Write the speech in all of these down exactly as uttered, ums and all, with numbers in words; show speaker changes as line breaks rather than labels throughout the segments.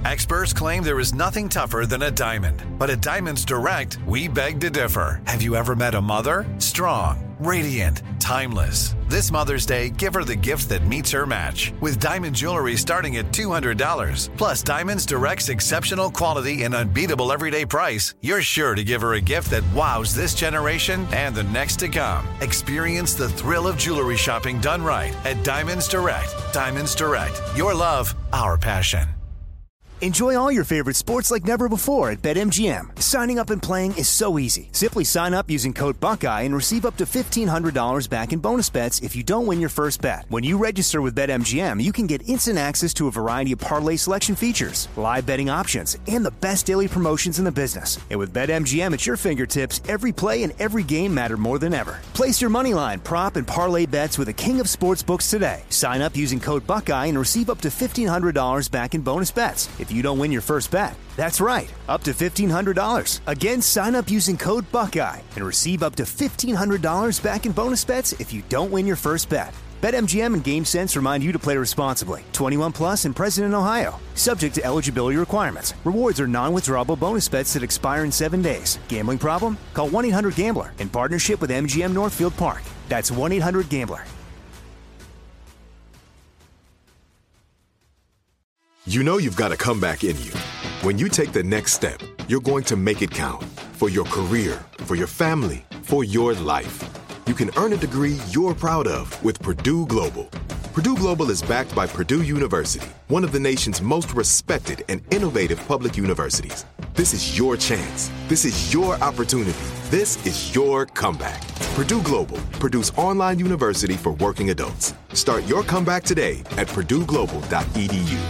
Experts claim there is nothing tougher than a diamond. But at Diamonds Direct, we beg to differ. Have you ever met a mother? Strong, radiant, timeless. This Mother's Day, give her the gift that meets her match. With diamond jewelry starting at two hundred dollars. Plus Diamonds Direct's exceptional quality and unbeatable everyday price, you're sure to give her a gift that wows this generation and the next to come. Experience the thrill of jewelry shopping done right at Diamonds Direct. Diamonds Direct. Your love, our passion.
Enjoy all your favorite sports like never before at BetMGM. Signing up and playing is so easy. Simply sign up using code Buckeye and receive up to fifteen hundred dollars back in bonus bets if you don't win your first bet. When you register with BetMGM, you can get instant access to a variety of parlay selection features, live betting options, and the best daily promotions in the business. And with BetMGM at your fingertips, every play and every game matter more than ever. Place your moneyline, prop, and parlay bets with the king of sportsbooks today. Sign up using code Buckeye and receive up to fifteen hundred dollars back in bonus bets if you don't win your first bet. That's right, up to fifteen hundred dollars. Again, sign up using code Buckeye and receive up to fifteen hundred dollars back in bonus bets if you don't win your first bet. BetMGM and GameSense remind you to play responsibly. twenty-one plus and present in Ohio. Subject to eligibility requirements. Rewards are non-withdrawable bonus bets that expire in seven days. Gambling problem? Call one eight hundred gambler in partnership with M G M Northfield Park. That's one eight hundred gambler.
You know you've got a comeback in you. When you take the next step, you're going to make it count. For your career, for your family, for your life. You can earn a degree you're proud of with Purdue Global. Purdue Global is backed by Purdue University, one of the nation's most respected and innovative public universities. This is your chance. This is your opportunity. This is your comeback. Purdue Global, Purdue's online university for working adults. Start your comeback today at purdue global dot e d u.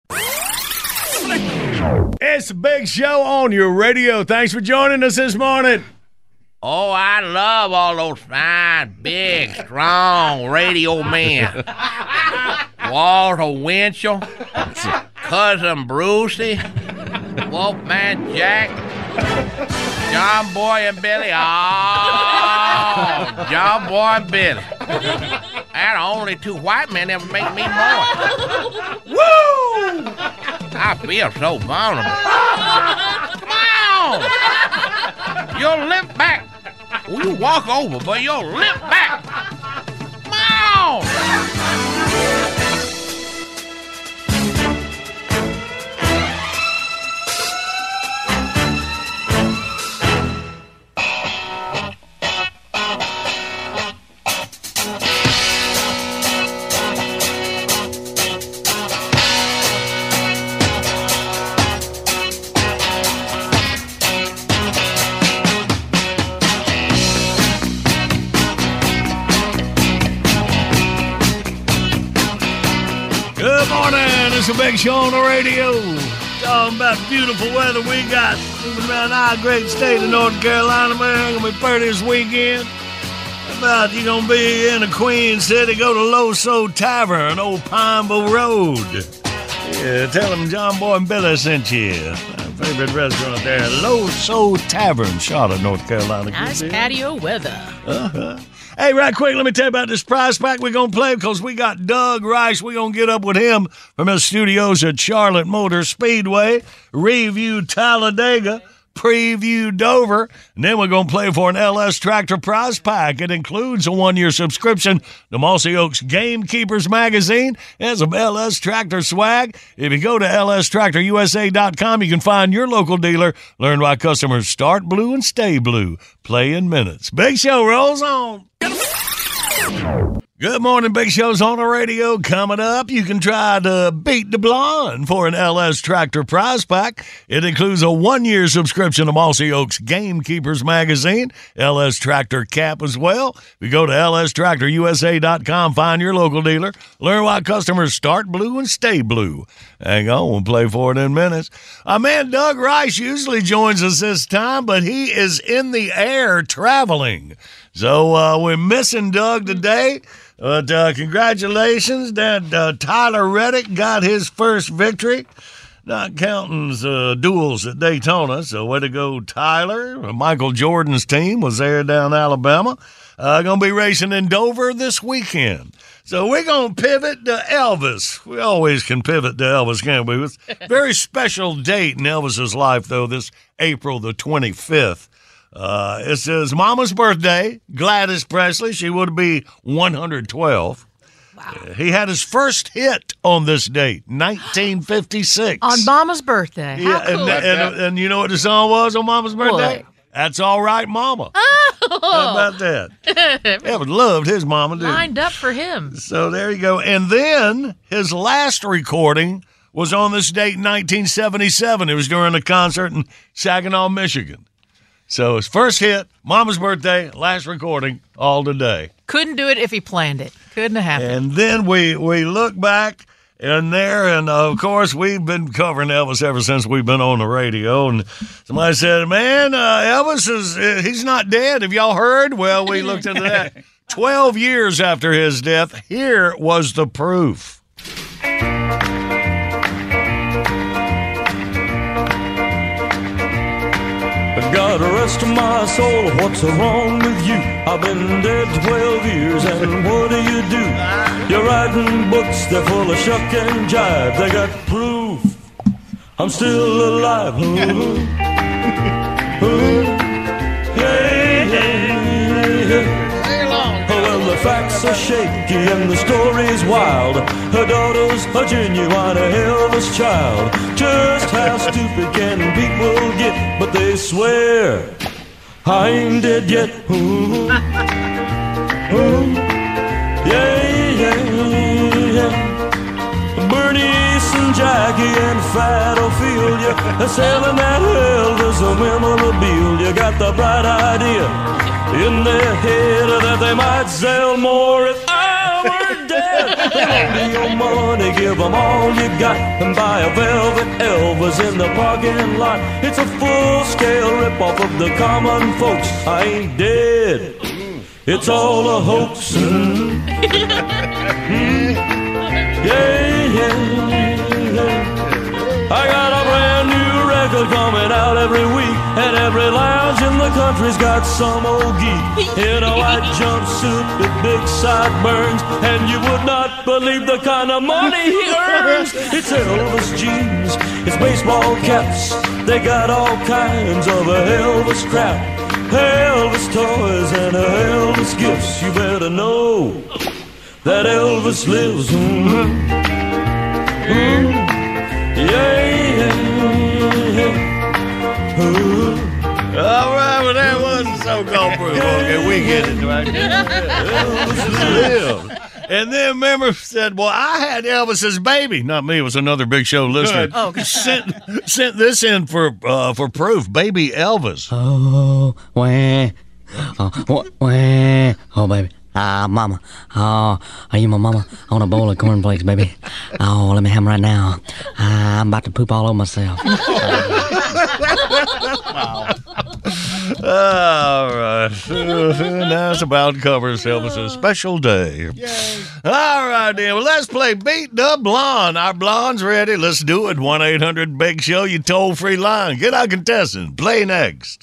It's a big show on your radio. Thanks for joining us this morning.
Oh, I love all those fine, big, strong radio men. Walter Winchell, Cousin Brucey, Wolfman Jack, John Boy and Billy. Oh, John Boy and Billy. They're the only two white men ever make me mourn. Woo! I feel so vulnerable. Come on! You'll limp back. Well, you walk over, but you'll limp back. Come on!
It's a big show on the radio. Talking about beautiful weather we got moving around our great state of North Carolina, man. Gonna be pretty this weekend. How about you gonna be in the Queen City? Go to Loso Tavern, Old Pineville Road. Yeah, tell them John Boy and Billy sent you. My favorite restaurant there, Loso Tavern, Charlotte, North Carolina.
Nice patio weather.
Uh-huh. Hey, right quick, let me tell you about this prize pack we're going to play because we got Doug Rice. We're going to get up with him from his studios at Charlotte Motor Speedway, review Talladega, preview Dover, and then we're going to play for an L S Tractor prize pack. It includes a one-year subscription to Mossy Oaks Gamekeepers magazine and some L S Tractor swag. If you go to L S Tractor U S A dot com, you can find your local dealer, learn why customers start blue and stay blue. Play in minutes. Big Show rolls on. Good morning, Big Show's on the radio. Coming up, you can try to beat the blonde for an L S Tractor prize pack. It includes a one-year subscription to Mossy Oaks Gamekeepers magazine, L S Tractor cap as well. If you go to L S Tractor U S A dot com, find your local dealer, learn why customers start blue and stay blue. Hang on, we'll play for it in minutes. Our man Doug Rice usually joins us this time, but he is in the air traveling. So uh, we're missing Doug today. But uh, congratulations that uh, Tyler Reddick got his first victory. not counting uh, duels at Daytona. So way to go, Tyler. Michael Jordan's team was there down Alabama. Uh, going to be racing in Dover this weekend. So we're going to pivot to Elvis. We always can pivot to Elvis, can't we? It's a very special date in Elvis's life, though, this April the twenty-fifth. Uh, it's his mama's birthday, Gladys Presley. She would be one hundred twelve. Wow. Uh, he had his first hit on this date, nineteen fifty-six.
On Mama's birthday. How
yeah,
cool.
and, and, and you know what the song was on Mama's birthday?
What?
That's All Right, Mama.
Oh.
How about that? Elvis loved his mama, didn't he?
Lined up for him.
So there you go. And then his last recording was on this date in nineteen seventy-seven. It was during a concert in Saginaw, Michigan. So his first hit, Mama's birthday, last recording, all today.
Couldn't do it if he planned it. Couldn't have happened.
And then we, we look back in there, and uh, of course, we've been covering Elvis ever since we've been on the radio. And somebody said, man, uh, Elvis, is uh, he's not dead. Have y'all heard? Well, we looked into that. Twelve years after his death, here was the proof.
God rest my soul, what's wrong with you? I've been dead twelve years, and what do you do? You're writing books, they're full of shuck and jive. They got proof I'm still alive. Ooh. Ooh. Yeah, yeah, yeah. Well, the facts are shaky and the story's wild. Her daughter's a genuine Elvis child. Just how stupid can people get? But they swear I ain't dead yet. Ooh. Ooh. Yeah, yeah, yeah. Bernie and Jackie and Fat Ophelia, they're selling that Elvis a memorabilia. You got the bright idea in their head that they might sell more if I were dead. They loan you your money, give them all you got, and buy a velvet Elvis in the parking lot. It's a full-scale rip-off of the common folks. I ain't dead, it's all a hoax. Mm. Mm. Yeah, yeah, yeah. I got a brand new record coming out every week, and every lounge in the country's got some old geek in a white jumpsuit with big sideburns, and you would not believe the kind of money he earns. It's Elvis jeans, it's baseball caps, they got all kinds of a Elvis crap. Elvis toys and Elvis gifts, you better know that Elvis lives. Mm-hmm. Mm-hmm. Yeah, yeah, yeah. Ooh.
All right, well, that wasn't so-called proof. Okay, we get it, right? Elvis lived. And then remember said, well, I had Elvis's baby. Not me, it was another Big Show listener.
Oh, okay.
Sent, sent this in for uh, for proof. Baby Elvis.
Oh, wah, oh, wah, oh, baby. Ah, uh, mama. Oh, are you my mama? I want a bowl of cornflakes, baby. Oh, let me have them right now. Uh, I'm about to poop all over myself.
All right. Now it's about covers Elvis's special day. Yay. All right, then. Well, let's play Beat the Blonde. Our blonde's ready. Let's do it. one eight hundred big show, you toll-free line. Get our contestant. Play next.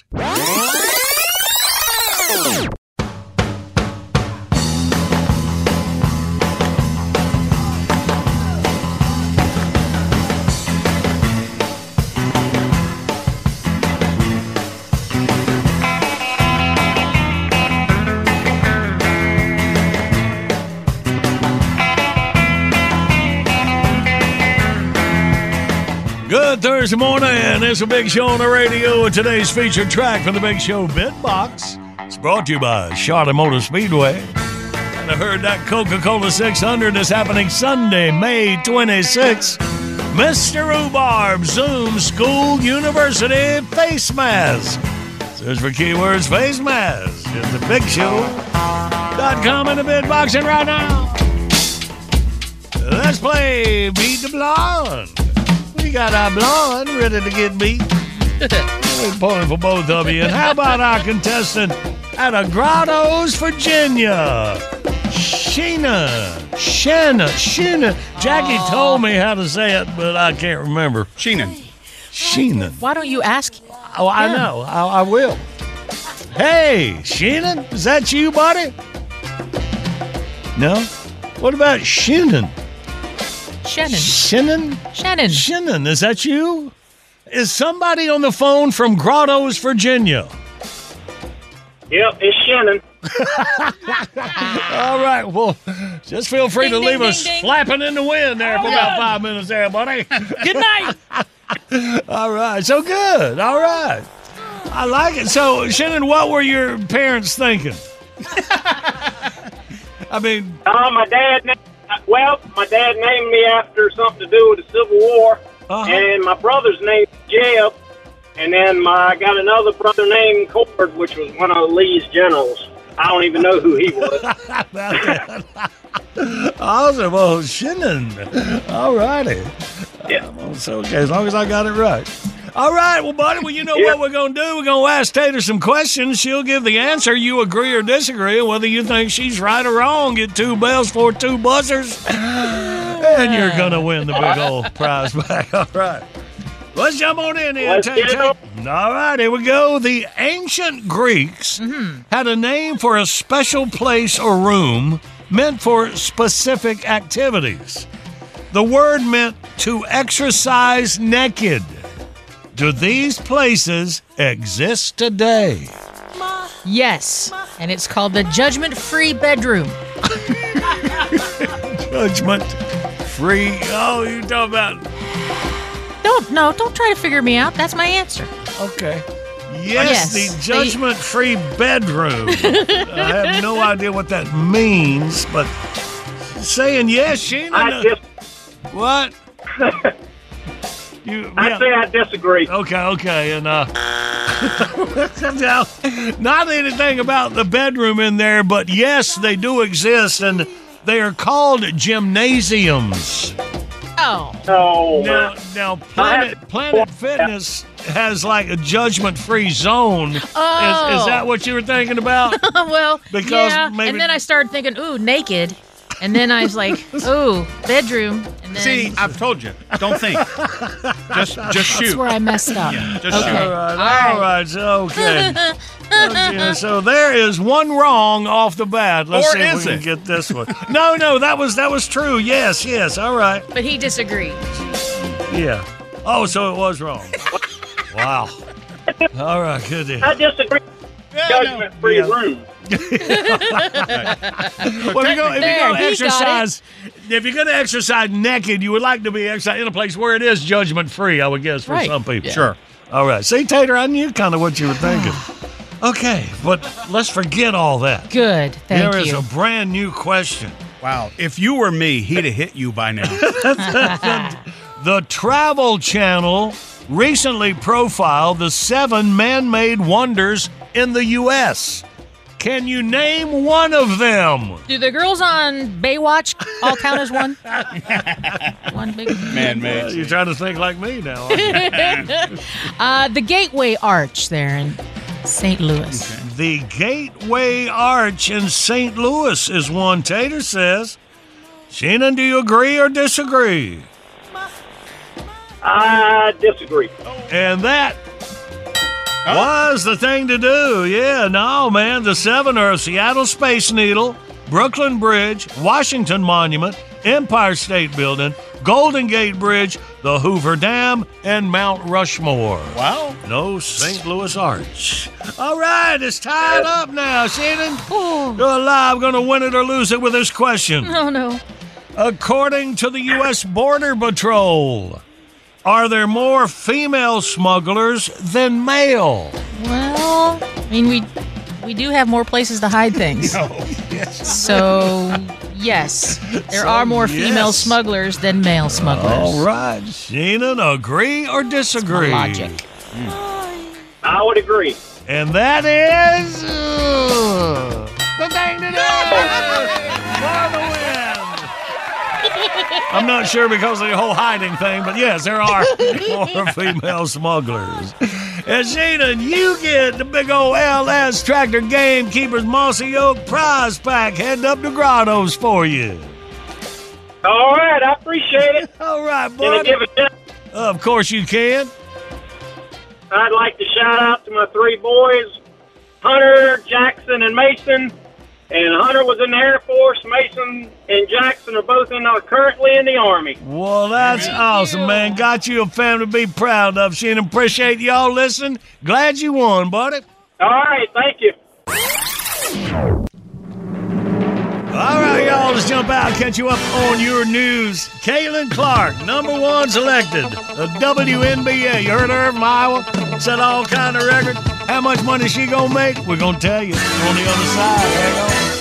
Good Thursday morning, and it's a Big Show on the radio. And today's featured track from the Big Show Bitbox. It's brought to you by Charlotte Motor Speedway. And I heard that Coca-Cola six hundred is happening Sunday, May twenty-sixth. Mister Rhubarb Zoom School University Face Mask. Search for keywords face mask. It's the Big Show dot com in the Bitbox. And right now, let's play Beat the Blonde. We got our blonde ready to get beat. We're pulling for both of you. And how about our contestant out of Grottoes, Virginia, Sheena? Shannon. Shannon. Jackie told me how to say it, but I can't remember.
Sheenan.
Shannon.
Why don't you ask?
Oh, I
him?
know. I, I will. Hey, Shannon, is that you, buddy? No? What about Shannon?
Shannon.
Shannon?
Shannon.
Shannon, is that you? Is somebody on the phone from Grottoes, Virginia?
Yep, it's Shannon.
All right, well, just feel free
Ding,
to
ding,
leave
ding,
us
ding.
flapping in the wind there for about five minutes there, buddy.
Good night.
All right, so good. All right. I like it. So, Shannon, what were your parents thinking? I mean,
Uh, my dad, na- well, my dad named me after something to do with the Civil War,
Uh-huh.
and my brother's name is Jeb, and then my I got another brother named Cord, which was one of Lee's generals. I don't even know who he was.
about that. Awesome. Well, Shannon. All righty.
Yeah.
Um, so, okay, as long as I got it right. All right, well, buddy, well, you know
Yeah.
what we're going to do? We're going to ask Tater some questions. She'll give the answer. You agree or disagree. Whether you think she's right or wrong, get two bells for two buzzers. And you're going to win the big old prize back. All right. Let's jump on in here.
Let's
Tay-
get it
Tay-
on.
All right, here we go. The ancient Greeks had a name for a special place or room meant for specific activities. The word meant to exercise naked. Do these places exist today?
Yes, and it's called the judgment-free bedroom.
Judgment free. Oh, you talking about?
Don't no, don't try to figure me out. That's my answer.
Okay. Yes,
Yes,
the
they-
judgment-free bedroom. I have no idea what that means, but saying yes, Sheena.
I just,
What? You,
I
yeah.
say I disagree.
Okay, okay, and uh, now, not anything about the bedroom in there, but yes, they do exist, and they are called gymnasiums.
Oh,
No,
Now, now Planet Planet Fitness has like a judgment-free zone. Is, is
Oh.
that what you were thinking about?
well,
Because
yeah.
maybe-
And then I started thinking, ooh, naked. And then I was like, ooh, bedroom. And then
See, I've told you. Don't think. Just just
that's
shoot.
where I messed up.
Just
Okay.
All
shoot.
right, all right, so, okay. Okay, so there is one wrong off the bat. Let's
Or
see if
is
we can
it?
get this one. No, no, that was that was true. Yes, yes. All right.
But he disagreed.
Yeah. Oh, so it was wrong. Wow. All right, good deal.
I disagree. Judgment-free
Yeah.
room.
Well, if you're going to
There, he got
exercise, if you're going to exercise naked, you would like to be exercising in a place where it is judgment free. I would guess for
Right.
some people.
Sure.
All right. See, Tater, I knew kind of what you were thinking. Okay, but let's forget all that.
Good. Thank
There is
you.
a brand new question.
Wow. If you were me, he'd have hit you by now.
The Travel Channel recently profiled the seven man-made wonders in the U S Can you name one of them?
Do the girls on Baywatch all count as one? One big.
Man,
Well,
man.
you're trying to think like me now. aren't you?
Uh, the Gateway Arch there in Saint Louis.
The Gateway Arch in Saint Louis is one, Tater says. Shannon, do you agree or disagree?
I disagree.
And that was the thing to do. Yeah, no, man. The seven are Seattle Space Needle, Brooklyn Bridge, Washington Monument, Empire State Building, Golden Gate Bridge, the Hoover Dam, and Mount Rushmore.
Wow.
No Saint Louis Arch. All right, it's tied up now, Shannon.
Oh,
You're alive, going to win it or lose it with this question.
no, no.
According to the U S Border Patrol, are there more female smugglers than male?
Well, I mean, we we do have more places to hide things. So, yes, there
So,
are more female
yes.
smugglers than male smugglers.
All right, Shannon, agree or disagree?
Logic.
I would agree.
And that is uh, the thing to do for the win. I'm not sure because of the whole hiding thing, but yes, there are more female smugglers. And Shannon, you get the big old L S Tractor Gamekeepers Mossy Oak prize pack heading up to Grottoes for you.
All right, I appreciate it.
All right,
Can I
buddy.
give a shout?
Of course you can.
I'd like to shout out to my three boys, Hunter, Jackson, and Mason. And Hunter was in the Air Force. Mason and Jackson are both in uh, currently in the Army.
Well, that's awesome, man. Got you a family to be proud of. Shannon, appreciate y'all listening. Glad you won, buddy.
All right, thank you.
All right, y'all, let's jump out, catch you up on your news. Caitlin Clark, number one selected, the W N B A. You heard her from Iowa, set all kind of records. How much money she gonna make? We're gonna tell you on the other side. Hang on.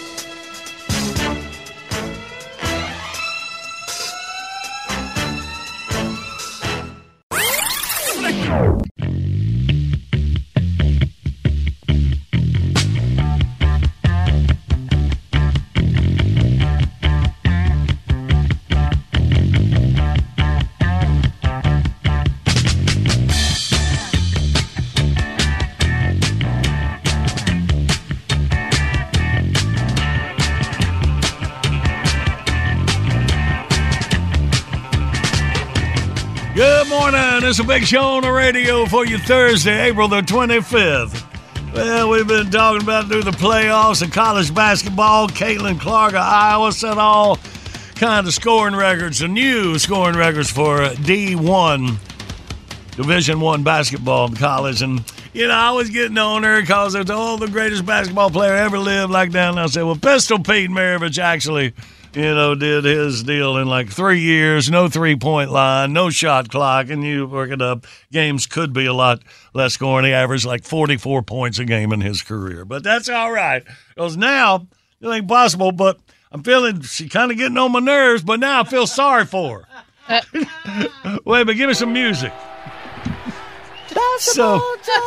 Good morning. It's a big show on the radio for you Thursday, April the twenty-fifth. Well, we've been talking about through the playoffs of college basketball. Caitlin Clark of Iowa set all kind of scoring records, the new scoring records for D one, Division One basketball in college. And, you know, I was getting on her because it's all the greatest basketball player ever lived like that. And I said, well, Pistol Pete Maravich actually, you know, did his deal in like three years, no three-point line, no shot clock, and you work it up. Games could be a lot less scoring. He averaged like forty-four points a game in his career. But that's all right. Because now, it ain't possible, but I'm feeling she's kind of getting on my nerves, but now I feel sorry for her. Wait, but give me some music. So,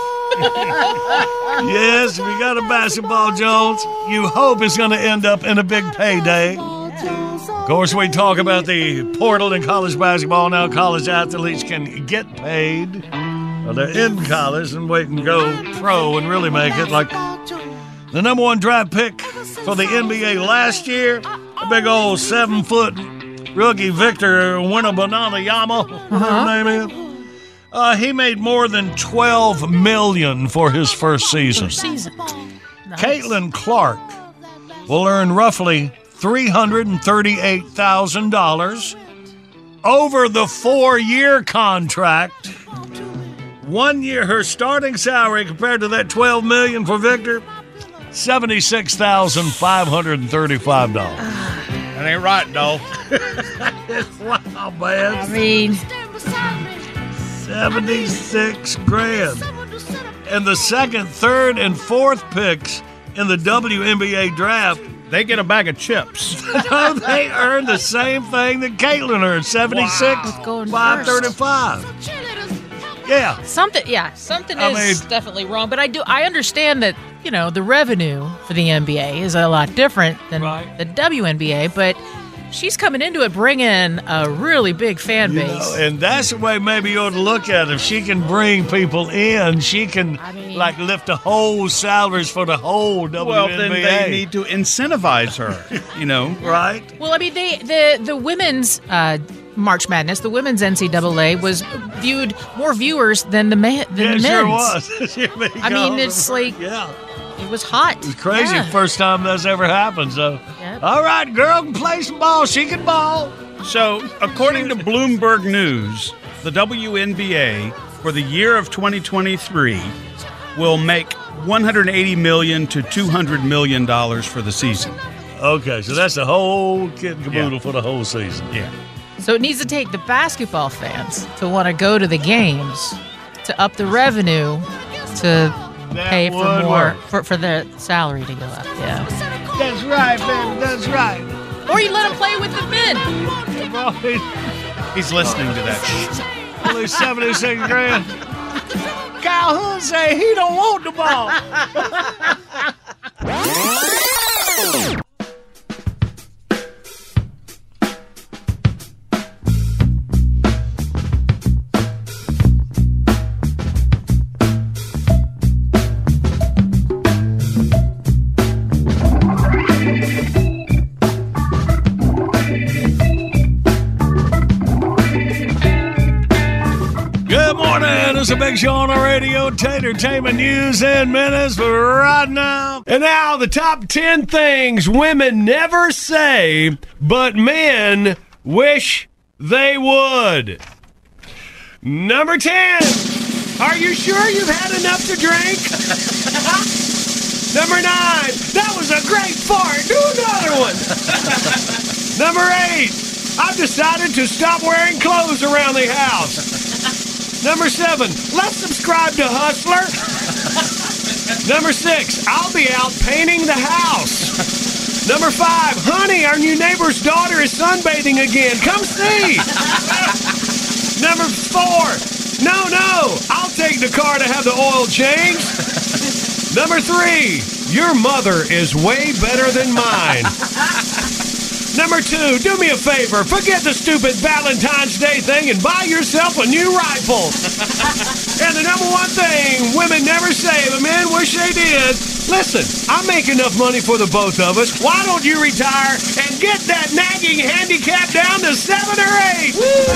yes, if you got a basketball, Jones, you hope it's going to end up in a big payday. Of course, we talk about the portal in college basketball. Now college athletes can get paid. Well, they're in college and wait and go pro and really make it. Like the number one draft pick for the N B A last year, a big old seven-foot rookie Victor Wembanyama, whatever his name is. Uh, he made more than twelve million dollars for his first season.
First season. Nice.
Caitlin Clark will earn roughly three hundred thirty-eight thousand dollars over the four-year contract. One year, her starting salary compared to that twelve million dollars for Victor, seventy-six thousand five hundred thirty-five dollars.
That ain't right, dog.
Wow, man.
I mean,
seventy-six grand. And the second, third, and fourth picks in the W N B A draft,
they get a bag of chips.
They earned the same thing that Caitlin earned, seventy-six five thirty-five. Yeah.
Something, yeah, something
I
is
mean-
definitely wrong. But I do, I understand that, you know, the revenue for the N B A is a lot different than
Right.
the W N B A. But she's coming into it bringing a really big fan
You
base.
know, and that's the way maybe you ought to look at it. If she can bring people in, she can
I mean-
like lift the whole salaries for the whole W N B A.
Well, then they need to incentivize her, you know.
Right?
Well, I mean, they the the women's uh, March Madness, the women's N C double A was viewed more viewers than the man than
Yeah,
the
it
men's.
sure was. Here we
I mean,
go.
it's like
Yeah.
it was hot.
It's crazy.
Yeah.
First time that's ever happened. So,
Yep.
all right, girl can play some ball. She can ball.
So, according to Bloomberg News, the W N B A for the year of twenty twenty-three will make one hundred eighty million dollars to two hundred million dollars for the season.
Okay, so that's the whole kit and caboodle
Yeah.
for the whole season.
Yeah.
So it needs to take the basketball fans to want to go to the games to up the revenue to
That
pay for
would
more
work.
for, for their salary to go up. Yeah.
That's right, baby. That's right.
Or you let them play with the men.
He's listening to that.
Only seventy-six grand. Calhoun say he don't want the ball. Good morning. It's a Big Show on the radio. Tatertainment News in minutes for right now. And now the top ten things women never say, but men wish they would. Number ten. Are you sure you've had enough to drink? Number nine. That was a great fart. Do another one. Number eight. I've decided to stop wearing clothes around the house. Number seven, let's subscribe to Hustler. Number six, I'll be out painting the house. Number five, honey, our new neighbor's daughter is sunbathing again. Come see. Number four, no, no, I'll take the car to have the oil changed. Number three, your mother is way better than mine. Number two, do me a favor. Forget the stupid Valentine's Day thing and buy yourself a new rifle. And the number one thing women never say, but men wish they did. Listen, I make enough money for the both of us. Why don't you retire and get that nagging handicap down to seven or eight?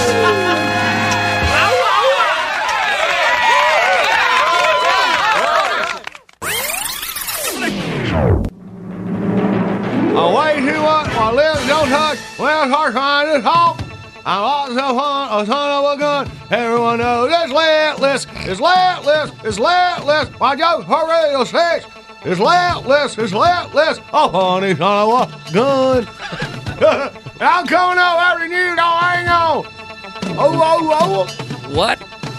Oh, wait, who what? My lips don't touch. Well, hard trying to talk. I'm also fun, a son of a gun. Everyone knows it's lentless. It's lentless. It's lentless. My joke for radio six. It's lentless. It's lentless. Oh, honey, son of a gun. I'm coming up after you. Don't hang on. Oh, oh, oh.
What?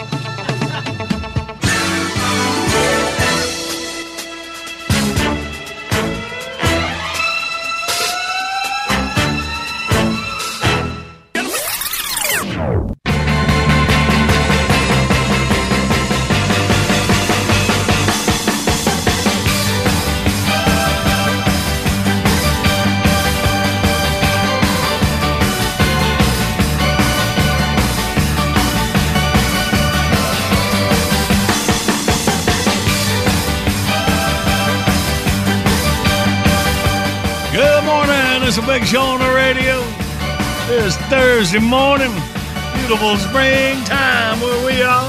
It's a Big Show on the radio. It's Thursday morning. Beautiful springtime where we are.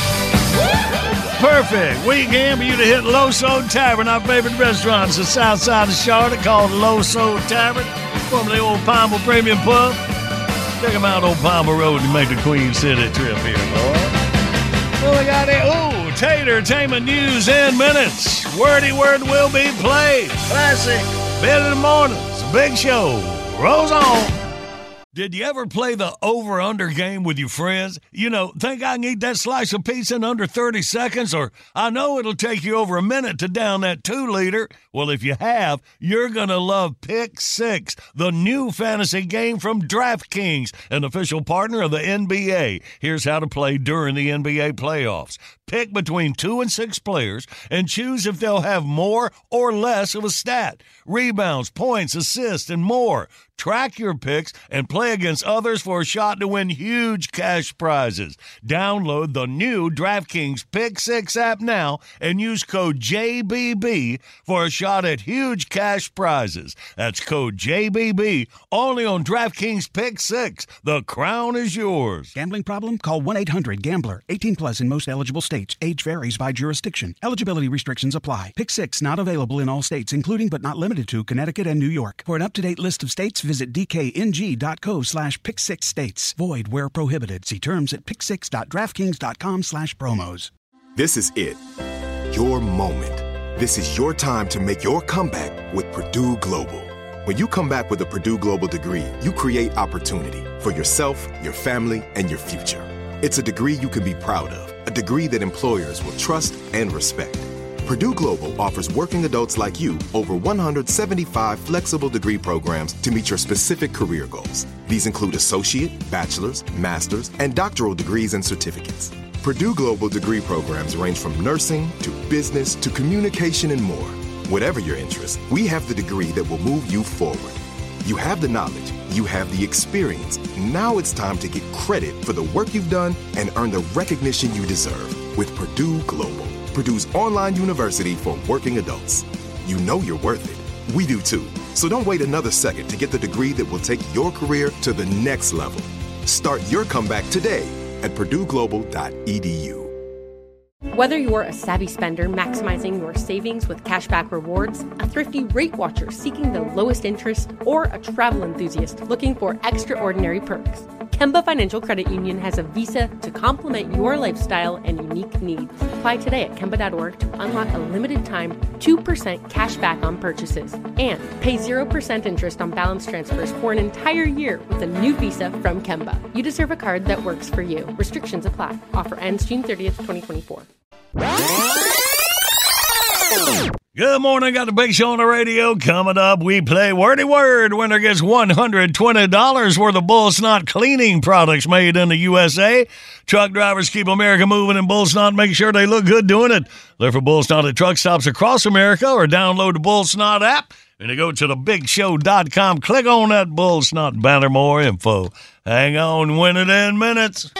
Perfect weekend for you to hit Loso Tavern, our favorite restaurant. It's the south side of Charlotte called Loso Tavern. Formerly Old Palmer Premium Pub. Check them out on Palmer Road and make the Queen City trip here, boy. Well, we got it. Ooh, Tatertainment News in minutes. Wordy word will be played. Classic. Bed in the morning. Big Show rolls on. Did you ever play the over-under game with your friends? You know, think I can eat that slice of pizza in under thirty seconds? Or I know it'll take you over a minute to down that two-liter. Well, if you have, you're going to love Pick Six, the new fantasy game from DraftKings, an official partner of the N B A. Here's how to play during the N B A playoffs. Pick between two and six players and choose if they'll have more or less of a stat. Rebounds, points, assists, and more. Track your picks and play against others for a shot to win huge cash prizes. Download the new DraftKings Pick Six app now and use code J B B for a shot at huge cash prizes. That's code J B B only on DraftKings Pick Six. The crown is yours.
Gambling problem? Call one eight hundred gambler. eighteen plus in most eligible states. Age varies by jurisdiction. Eligibility restrictions apply. Pick Six not available in all states, including but not limited to Connecticut and New York. For an up-to-date list of states, visit dkng.co slash pick six states. Void where prohibited. See terms at pick six dot draftkings dot com slash promos.
This is it. Your moment. This is your time to make your comeback with Purdue Global. When you come back with a Purdue Global degree, you create opportunity for yourself, your family, and your future. It's a degree you can be proud of, a degree that employers will trust and respect. Purdue Global offers working adults like you over one hundred seventy-five flexible degree programs to meet your specific career goals. These include associate, bachelor's, master's, and doctoral degrees and certificates. Purdue Global degree programs range from nursing to business to communication and more. Whatever your interest, we have the degree that will move you forward. You have the knowledge, you have the experience. Now it's time to get credit for the work you've done and earn the recognition you deserve with Purdue Global, Purdue's online university for working adults. You know you're worth it. We do too. So don't wait another second to get the degree that will take your career to the next level. Start your comeback today at purdue global dot e d u.
Whether you're a savvy spender maximizing your savings with cashback rewards, a thrifty rate watcher seeking the lowest interest, or a travel enthusiast looking for extraordinary perks, Kemba Financial Credit Union has a visa to complement your lifestyle and unique needs. Apply today at Kemba dot org to unlock a limited time two percent cash back on purchases and pay zero percent interest on balance transfers for an entire year with a new visa from Kemba. You deserve a card that works for you. Restrictions apply. Offer ends June thirtieth, twenty twenty-four.
Good morning. Got the big show on the radio. Coming up, we play Wordy Word. Winner gets one hundred twenty dollars worth of Bull Snot cleaning products made in the U S A. Truck drivers keep America moving, and Bull Snot make sure they look good doing it. Look for Bull Snot at truck stops across America or download the Bull Snot app. And you go to the big show dot com. Click on that Bull Snot banner. More info. Hang on. Win it in minutes.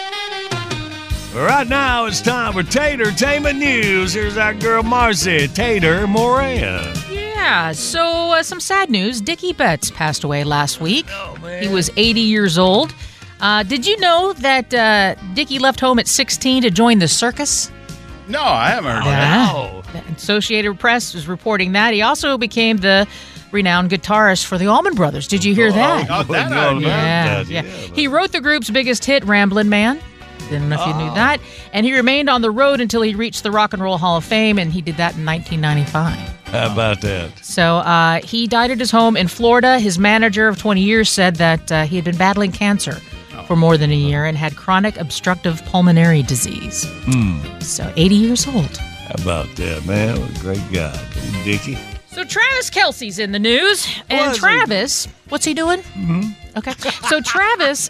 Right now, it's time for Tater-tainment News. Here's our girl, Marcy Tater Moran.
Yeah, so uh, some sad news. Dickie Betts passed away last week.
Oh, man.
He was eighty years old. Uh, did you know that uh, Dickie left home at sixteen to join the circus?
No, I haven't heard
Yeah.
of that.
The Associated Press is reporting that. He also became the renowned guitarist for the Allman Brothers. Did you hear that?
Oh, that I knew.
Yeah,
that,
yeah.
yeah, but-
He wrote the group's biggest hit, Ramblin' Man. Didn't know if you knew that. And he remained on the road until he reached the Rock and Roll Hall of Fame, and he did that in nineteen ninety-five.
How about that?
So uh, he died at his home in Florida. His manager of twenty years said that uh, he had been battling cancer for more than a year and had chronic obstructive pulmonary disease.
Hmm.
So eighty years old.
How about that, man? What a great guy. Dickie.
So Travis Kelce's in the news, and
Was he?
Travis, what's he doing? Mm-hmm. Okay, so Travis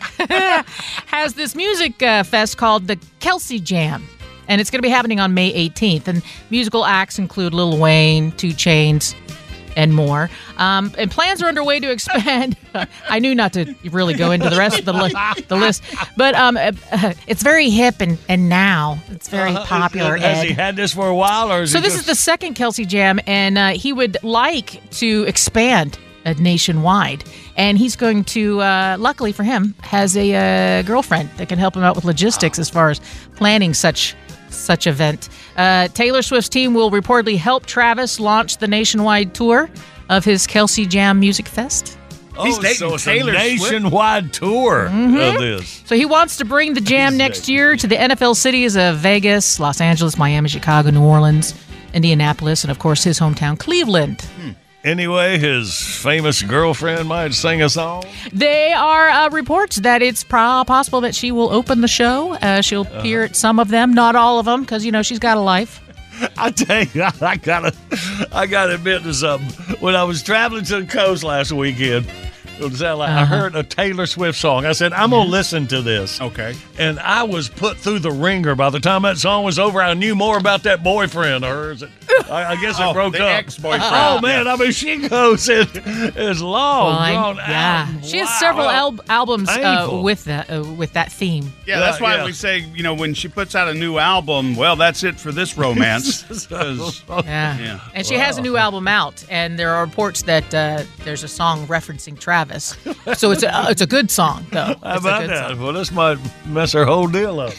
has this music uh, fest called the Kelce Jam, and it's going to be happening on May eighteenth. And musical acts include Lil Wayne, two Chainz, and more. Um, and plans are underway to expand. I knew not to really go into the rest of the, li- the list, but um, uh, it's very hip and, and now it's very
Uh,
popular.
Has
Ed.
he had this for a while, or is
So
he
this
just...
is the second Kelce Jam, and uh, he would like to expand uh, nationwide. And he's going to, uh, luckily for him, has a uh, girlfriend that can help him out with logistics as far as planning such such event. Uh, Taylor Swift's team will reportedly help Travis launch the nationwide tour of his Kelce Jam Music Fest.
Oh,
He's dating
so it's
Taylor
a
Swift?
nationwide tour of this.
So he wants to bring the jam next year to the N F L cities of Vegas, Los Angeles, Miami, Chicago, New Orleans, Indianapolis, and of course his hometown, Cleveland.
Anyway, his famous girlfriend might sing a song.
They are uh, reports that it's pro- possible that she will open the show. Uh, she'll appear at some of them, not all of them, because, you know, she's got a life.
I tell you, I gotta, I gotta admit to something. When I was traveling to the coast last weekend, it would sound like I
Uh-huh.
heard a Taylor Swift song. I said, I'm gonna listen to this.
Okay.
And I was put through the ringer. By the time that song was over, I knew more about that boyfriend of hers. I, I guess it
Oh,
broke
the
up.
ex-boyfriend.
Oh man, I mean, she goes in as long,
Fine.
drawn
yeah,
out.
she has
Wow.
several al- albums uh,
Painful.
with that uh, with that theme.
Yeah, that's
Yeah,
why
yeah.
we say, you know, when she puts out a new album, well, that's it for this romance. 'Cause-
Yeah.
Yeah.
And she has a new album out, and there are reports that uh, there's a song referencing Travis. So it's a it's a good song, though.
How
It's a
about
good
that?
song.
Well, this might mess her whole deal up.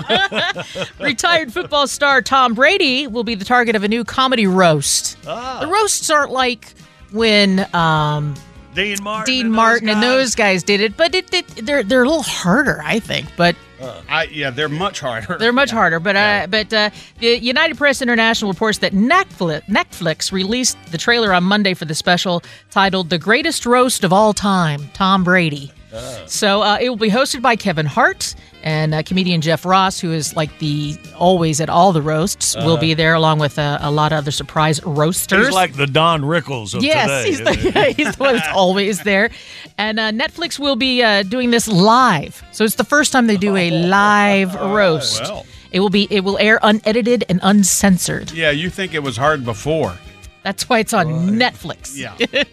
Retired football star Tom Brady will be the target of a new comedy roast.
Ah.
The roasts aren't like when um,
Dean Martin.
Dean
and those
Martin and
guys.
those guys did it, but it, it they're they're a little harder, I think. But
I, yeah, they're much harder.
they're much harder. But uh, but uh, the United Press International reports that Netflix Netflix released the trailer on Monday for the special titled "The Greatest Roast of All Time: Tom Brady." So uh, it will be hosted by Kevin Hart and uh, comedian Jeff Ross, who is like the always at all the roasts, will be there along with uh, a lot of other surprise roasters.
He's like the Don Rickles of
Yes,
today.
he's,
isn't
the,
he?
yeah, he's the one that's always there. And uh, Netflix will be uh, doing this live. So it's the first time they do a live roast.
well.
It will be it will air unedited and uncensored.
Yeah, you think it was hard before.
That's why it's on Netflix.
Yeah.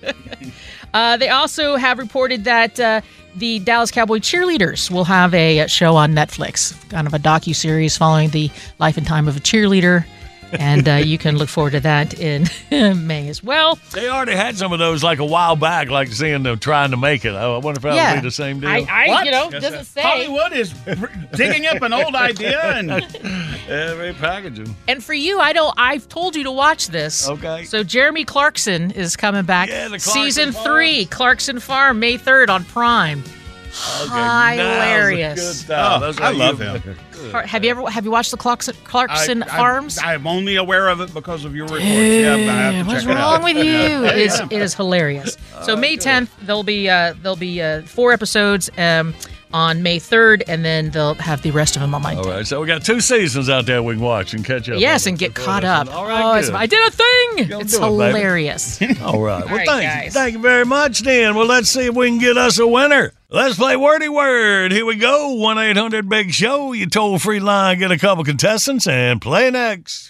Uh, they also have reported that uh, the Dallas Cowboy cheerleaders will have a show on Netflix, kind of a docu-series following the life and time of a cheerleader. And uh, you can look forward to that in May as well.
They already had some of those like a while back, like seeing them trying to make it. I wonder if that
Yeah.
would be the same deal.
I, I
What?
you know,
Yes,
doesn't
uh,
say.
Hollywood is digging up an old idea and
Yeah, repackaging.
And for you, I don't. I've told you to watch this.
Okay.
So Jeremy Clarkson is coming back.
Yeah, the Clarkson
Season
Farm.
three, Clarkson Farm, May third on Prime. Hilarious.
Now's the good stuff.
Oh,
That's
I
what
love
you-
him.
Har- Have you ever have you watched the Clarkson Clarkson
I, I-
Farms?
I'm only aware of it because of your reports. Yeah, I have to
What's
check it out.
wrong with you?
Yeah.
It is, it is hilarious. So May tenth, there'll be uh, there'll be uh, four episodes um, on May third, and then they'll have the rest of them on my.
All right, so we got two seasons out there we can watch and catch up.
Yes,
on.
and get
Before
caught
this
up.
one. All right,
oh, it's,
good.
I did a thing.
Go
It's
do it, baby.
hilarious.
All right.
All
Well,
right,
thank
guys.
you. Thank you very much, Dan. Well, let's see if we can get us a winner. Let's play Wordy Word. Here we go. one eight hundred big show. You toll free line. Get a couple contestants and play next.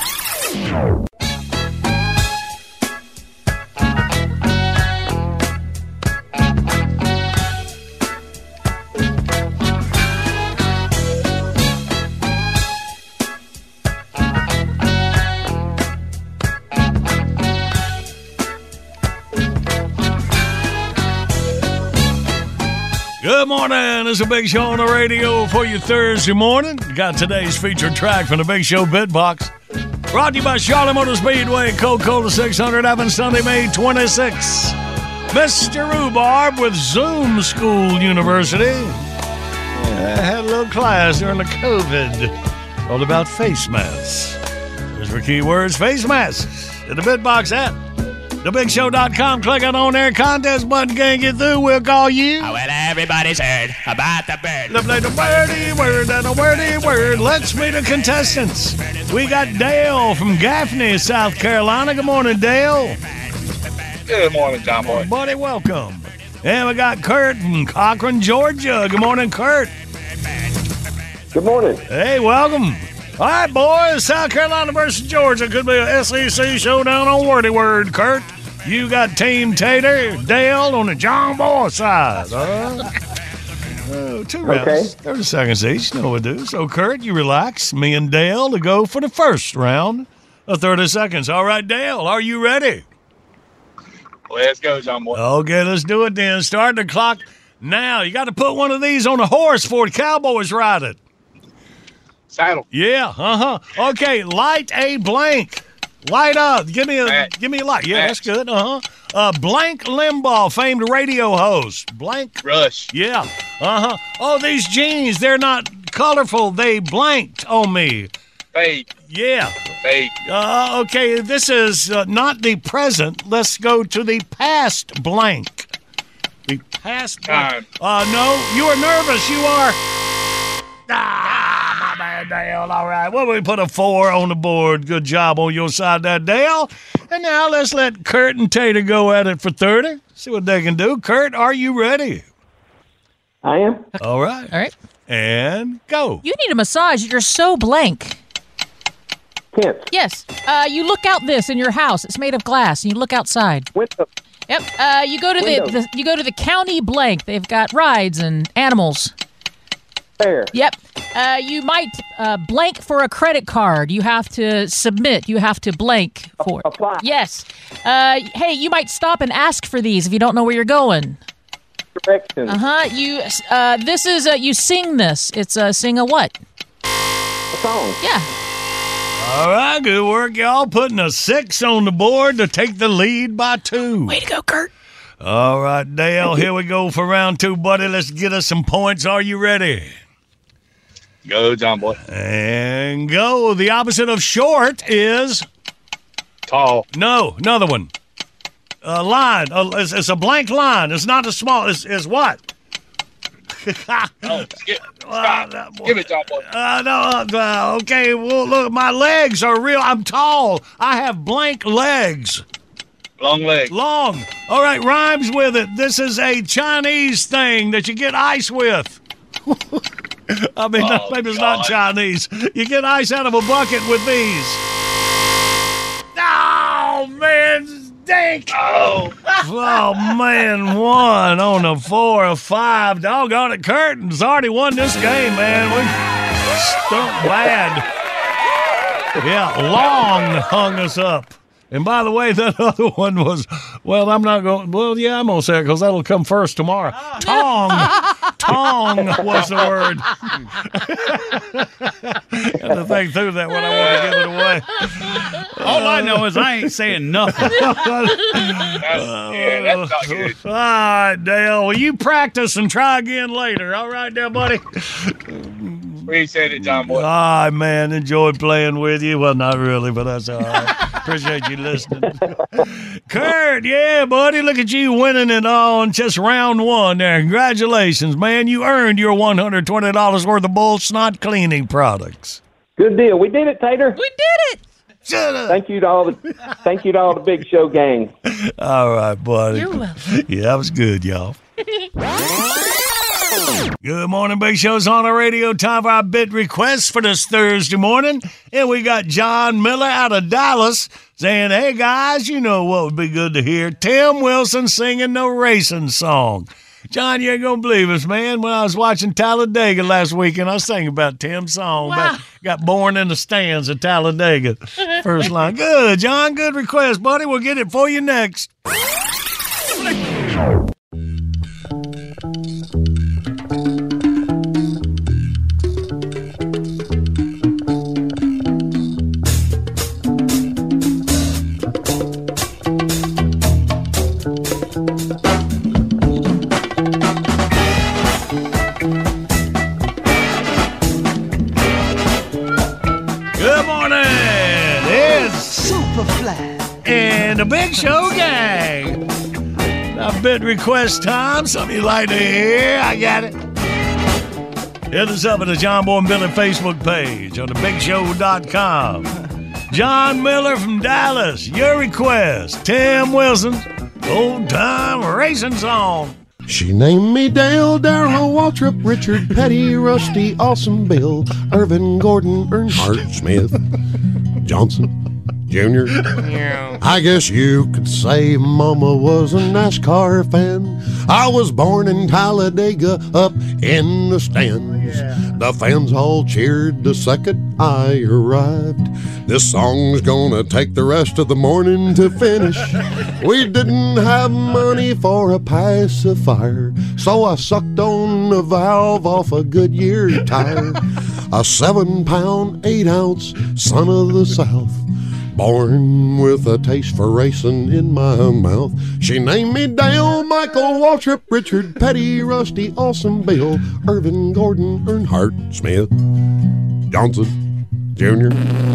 Good morning. It's a Big Show on the radio for you Thursday morning. Got today's featured track from the Big Show Bitbox. Brought to you by Charlotte Motor Speedway, Coca-Cola six hundred, having Sunday, May twenty-sixth. Mister Rhubarb with Zoom School University. Yeah, I had a little class during the COVID all about face masks. Here's your keywords, face masks. In the Bitbox app. the big show dot com. Click on on air contest button. Can't get through. We'll call you.
Oh, well, everybody's heard about the bird.
Let's play the wordy word and a wordy word. Let's meet the contestants. We got Dale from Gaffney, South Carolina. Good morning, Dale.
Good morning, John Boy.
Buddy, welcome. And we got Kurt from Cochran, Georgia. Good morning, Kurt.
Good morning.
Hey, welcome. All right, boys. South Carolina versus Georgia. Could be a S E C showdown on wordy word, Kurt. You got Team Tater, Dale on the John Boy side. All right. Oh, two rounds,
Okay.
thirty seconds each. No, we do. So, Kurt, you relax. Me and Dale to go for the first round of thirty seconds. All right, Dale, are you ready?
Let's go, John Boy.
Okay, let's do it then. Start the clock now. You got to put one of these on a horse for the Cowboys ride it.
Saddle.
Yeah, uh-huh. Okay, light a blank. Light up. Give me a
Match.
give me a light. Yeah,
Match.
that's good. Uh-huh. Uh Blank Limbaugh, famed radio host. Blank.
Rush.
Yeah. Uh-huh. Oh, these jeans, they're not colorful. They blanked on me.
Fade.
Yeah.
Fade.
Uh, okay, this is uh, not the present. Let's go to the past blank. The past blank.
Time.
Uh, no, you are nervous. You are. Ah, my bad, Dale. All right. Well, we put a four on the board. Good job on your side there, Dale. And now let's let Kurt and Tater go at it for thirty. See what they can do. Kurt, are you ready?
I am.
All right.
All right.
And go.
You need a massage. You're so blank.
Tenth.
Yes. Uh, you look out this in your house. It's made of glass, and you look outside.
Window.
Yep. Uh, you go to the,
Window.
the you go to the county blank. They've got rides and animals.
Fair.
Yep. Uh, you might uh, blank for a credit card. You have to submit. You have to blank for it.
Apply.
Yes. Uh, hey, you might stop and ask for these if you don't know where you're going.
Directions.
Uh huh. You. Uh, this is uh, you sing this. It's uh, sing a what?
A song.
Yeah.
All right, good work, y'all. Putting a six on the board to take the lead by two.
Way to go, Kurt.
All right, Dale, here we go for round two, buddy. Let's get us some points. Are you ready?
Go, John Boy.
And go. The opposite of short is...
Tall.
No, another one. A line. Uh, it's, it's a blank line. It's not a small... It's, it's what?
Oh, skip.
Uh,
Stop. Give it, John Boy.
Uh, no, uh, okay, well, look, my legs are real. I'm tall. I have blank legs.
Long leg.
Long. All right, rhymes with it. This is a Chinese thing that you get ice with. I mean,
Oh,
maybe it's
God.
not Chinese. You get ice out of a bucket with these. Oh, man, stink.
Oh.
Oh, man, one on a four or five. Doggone it, Curtin's already won this game, man. We stunk bad. Yeah, long hung us up. And by the way, that other one was, well, I'm not going, well, yeah, I'm going to say it because that'll come first tomorrow. Tong. Tong was the word. Had to think through that when I want to give it away.
All I know is I ain't saying nothing.
That's, yeah, that's not good.
All right, Dale. Well, you practice and try again later. All right, there, buddy.
Appreciate it, John Boy.
All right, man. Enjoyed playing with you. Well, not really, but that's all right. Appreciate you listening. Kurt, yeah, buddy. Look at you winning it on just round one there. Congratulations, man. You earned your one hundred twenty dollars worth of bull snot cleaning products.
Good deal. We did it, Tater.
We did it.
Shut up.
Thank you to all the thank you to all the Big Show gang.
All right, buddy.
You're welcome.
Yeah, that was good, y'all. Good morning, Big Show's on the radio. Time for our bit requests for this Thursday morning. And we got John Miller out of Dallas saying, hey, guys, you know what would be good to hear? Tim Wilson singing the racing song. John, you ain't going to believe us, man. When I was watching Talladega last weekend, I was thinking about Tim's song.
Wow.
About, got born in the stands at Talladega. First line. Good, John. Good request, buddy. We'll get it for you next. And the Big Show gang. Now, bit request time. Something you like to hear. I got it. Hit us up at the John Boy and Billy Facebook page on the big show dot com. John Miller from Dallas. Your request. Tim Wilson's Old Time Racing Song.
She named me Dale, Darrell, Waltrip, Richard, Petty, Rusty, Awesome Bill, Irvin, Gordon, Earnhardt, Smith, Johnson, Junior. I guess you could say Mama was a NASCAR fan. I was born in Talladega up in the stands. The fans all cheered the second I arrived. This song's gonna take the rest of the morning to finish. We didn't have money for a pacifier, so I sucked on the valve off a Goodyear tire. A seven pound, eight ounce son of the South, born with a taste for racing in my mouth. She named me Dale, Michael, Waltrip, Richard, Petty, Rusty, Awesome Bill, Irvin, Gordon, Earnhardt, Smith, Johnson, Junior.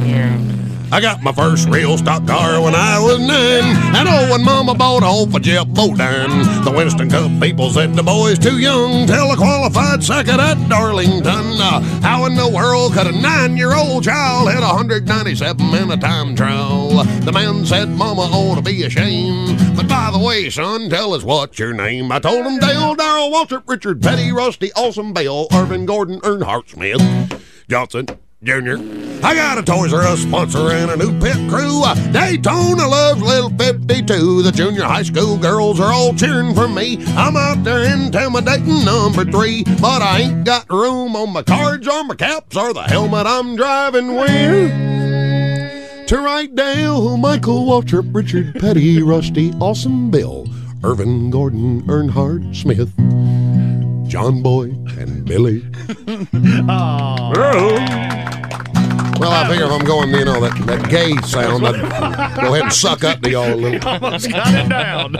I got my first real stock car when I was nine, and oh, when Mama bought off a Jeff Bodine. The Winston Cup people said the boy's too young till a qualified second at Darlington. Uh, how in the world could a nine-year-old child hit one hundred ninety-seven in a time trial? The man said Mama ought to be ashamed. But by the way, son, tell us what's your name. I told him Dale, Darrell, Waltrip, Richard, Petty, Rusty, Awesome Bill, Irvin, Gordon, Earnhardt, Smith, Johnson, Junior. I got a Toys R Us sponsor and a new pit crew. Daytona loves little fifty-two. The junior high school girls are all cheering for me. I'm out there intimidating number three, but I ain't got room on my cards or my caps or the helmet I'm driving with. To write Dale, Michael, Waltrip, Richard, Petty, Rusty, Awesome Bill, Irvin, Gordon, Earnhardt, Smith, John Boy, and Billy. Well, I figure if I'm going, you know, that, that gay sound, I'd go ahead and suck up to y'all a little.
Almost got it down.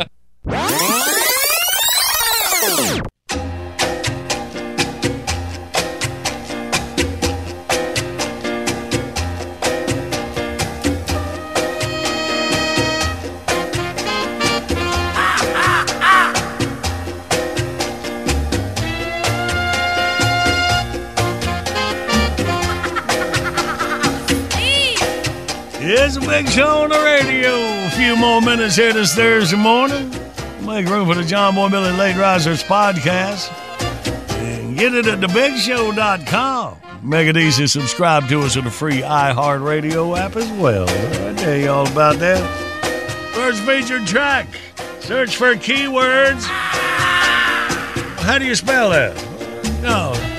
It's a Big Show on the radio. A few more minutes here this Thursday morning. Make room for the John Boy and Billy Late Risers podcast. And get it at the big show dot com. Make it easy to subscribe to us on the free iHeartRadio app as well. I tell you all about that. First featured track. Search for keywords. How do you spell that? No.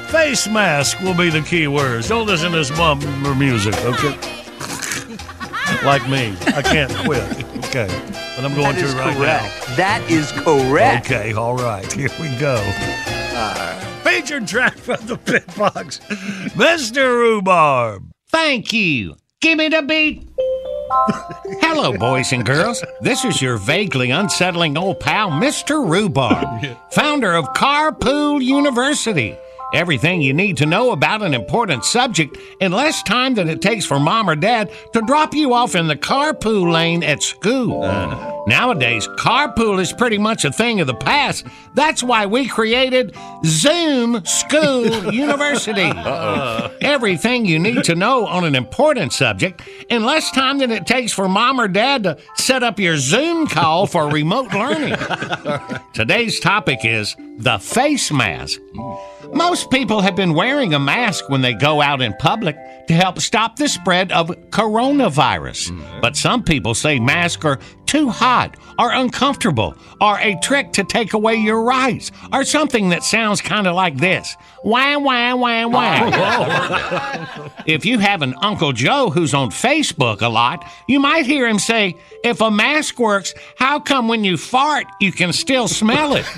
face mask will be the key words. Don't listen to this bummer music, okay? Like me. I can't quit. Okay. But I'm going
That
to
is
right
correct.
now.
That is correct.
Okay, all right. Here we go. Uh, featured track from the Pit Box, Mister Rhubarb.
Thank you. Give me the beat. Hello, boys and girls. This is your vaguely unsettling old pal, Mister Rhubarb, founder of Carpool University. Everything you need to know about an important subject in less time than it takes for mom or dad to drop you off in the carpool lane at school. Uh, nowadays, carpool is pretty much a thing of the past. That's why we created Zoom School University. Uh-oh. Everything you need to know on an important subject in less time than it takes for mom or dad to set up your Zoom call for remote learning. Today's topic is the face mask. Most people have been wearing a mask when they go out in public to help stop the spread of coronavirus. Mm-hmm. But some people say masks are too hot or uncomfortable or a trick to take away your rights or something that sounds kind of like this. Wah, wah, wah, wah. If you have an Uncle Joe who's on Facebook a lot, you might hear him say, if a mask works, how come when you fart, you can still smell it?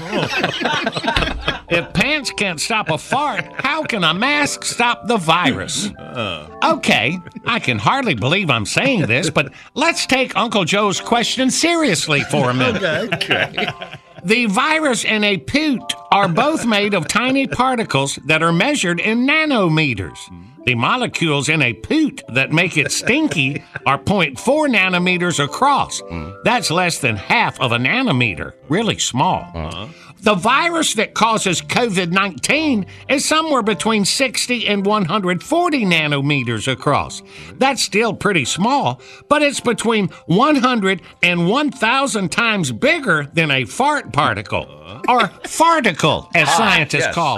If pants can't stop a fart, how can a mask stop the virus? Okay, I can hardly believe I'm saying this, but let's take Uncle Joe's question seriously for a minute.
Okay.
The virus and a poot are both made of tiny particles that are measured in nanometers. The molecules in a poot that make it stinky are zero point four nanometers across. That's less than half of a nanometer, really small. Uh-huh. The virus that causes covid nineteen is somewhere between sixty and one hundred forty nanometers across. That's still pretty small, but it's between one hundred and one thousand times bigger than a fart particle, or farticle, as
Ah,
scientists
yes.
call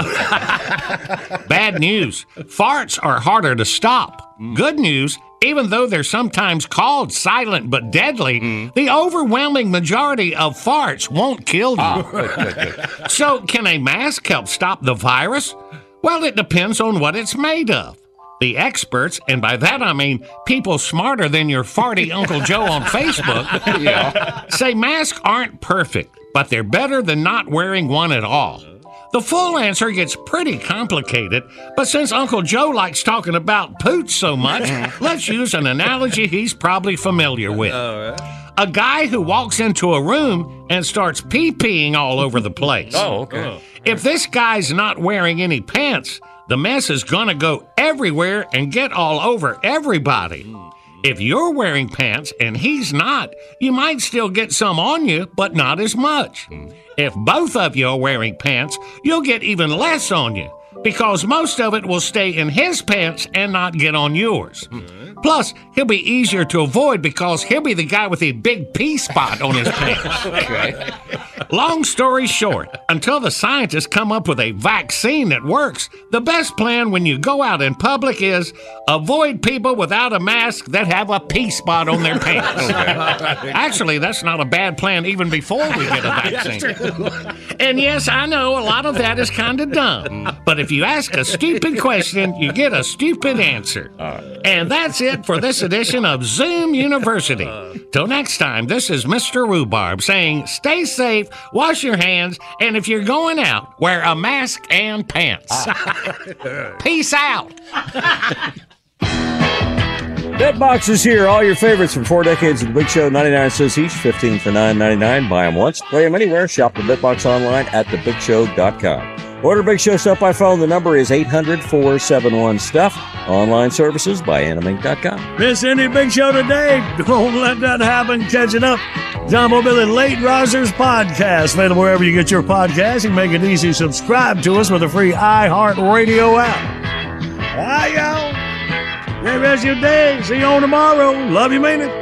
it. Bad news, farts are harder to stop. Good news, even though they're sometimes called silent but deadly, mm. the overwhelming majority of farts won't kill you.
Ah, good, good, good.
So, can a mask help stop the virus? Well, it depends on what it's made of. The experts, and by that I mean people smarter than your farty Uncle Joe on Facebook,
Yeah.
say masks aren't perfect, but they're better than not wearing one at all. The full answer gets pretty complicated, but since Uncle Joe likes talking about poots so much, let's use an analogy he's probably familiar with. A guy who walks into a room and starts pee-peeing all over the place.
Oh, okay.
If this guy's not wearing any pants, the mess is gonna go everywhere and get all over everybody. If you're wearing pants and he's not, you might still get some on you, but not as much. If both of you are wearing pants, you'll get even less on you, because most of it will stay in his pants and not get on yours. Plus, he'll be easier to avoid because he'll be the guy with a big pee spot on his pants.
Okay.
Long story short, until the scientists come up with a vaccine that works, the best plan when you go out in public is avoid people without a mask that have a pee spot on their pants.
Okay.
Actually, that's not a bad plan even before we get a vaccine. And yes, I know a lot of that is kind of dumb, but if you ask a stupid question, you get a stupid answer. And that's it for this edition of Zoom University. Till next time, this is Mister Rhubarb saying stay safe, wash your hands, and if you're going out, wear a mask and pants. Peace out.
Bitbox is here. All your favorites from four decades of the Big Show. ninety-nine cents each, fifteen for nine ninety-nine. Buy them once, play them anywhere. Shop the Bitbox online at the big show dot com. Order Big Show stuff by phone. The number is eight hundred, four seven one, STUFF. Online services by animate dot com.
Miss any Big Show today? Don't let that happen. Catching up. John Mobile Late Risers Podcast. Available wherever you get your podcast. You can make it easy. Subscribe to us with a free iHeartRadio app. Bye, y'all. Great rest of your day. See you on tomorrow. Love you, mean it.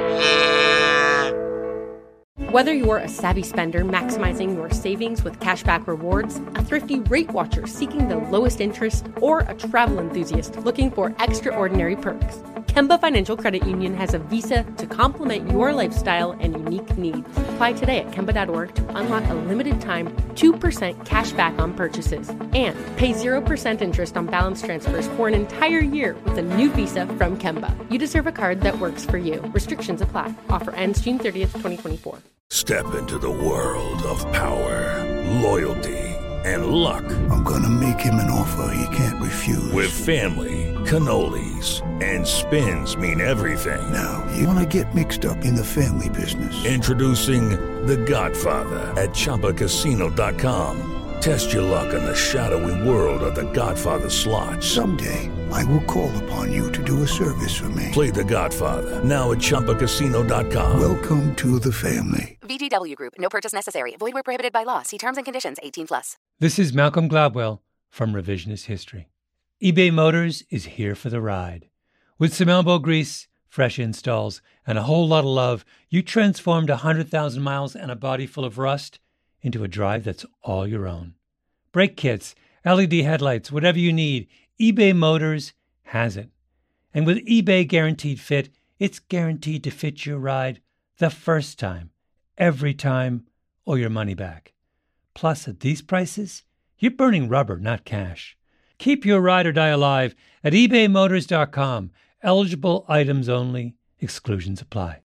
Whether you're a savvy spender maximizing your savings with cashback rewards, a thrifty rate watcher seeking the lowest interest, or a travel enthusiast looking for extraordinary perks, Kemba Financial Credit Union has a visa to complement your lifestyle and unique needs. Apply today at Kemba dot org to unlock a limited time two percent cash back on purchases and pay zero percent interest on balance transfers for an entire year with a new visa from Kemba. You deserve a card that works for you. Restrictions apply. Offer ends June thirtieth, twenty twenty-four.
Step into the world of power, loyalty, and luck.
I'm gonna make him an offer he can't refuse.
With family, cannolis, and spins mean everything.
Now, you wanna get mixed up in the family business.
Introducing The Godfather at Chumba Casino dot com. Test your luck in the shadowy world of The Godfather slot.
Someday, I will call upon you to do a service for me.
Play The Godfather, now at Chumba Casino dot com.
Welcome to the family.
V G W Group. No purchase necessary. Void where prohibited by law. See terms and conditions. eighteen plus.
This is Malcolm Gladwell from Revisionist History. eBay Motors is here for the ride. With some elbow grease, fresh installs, and a whole lot of love, you transformed one hundred thousand miles and a body full of rust into a drive that's all your own. Brake kits, L E D headlights, whatever you need, eBay Motors has it. And with eBay Guaranteed Fit, it's guaranteed to fit your ride the first time, every time, or your money back. Plus, at these prices, you're burning rubber, not cash. Keep your ride or die alive at ebay motors dot com. Eligible items only. Exclusions apply.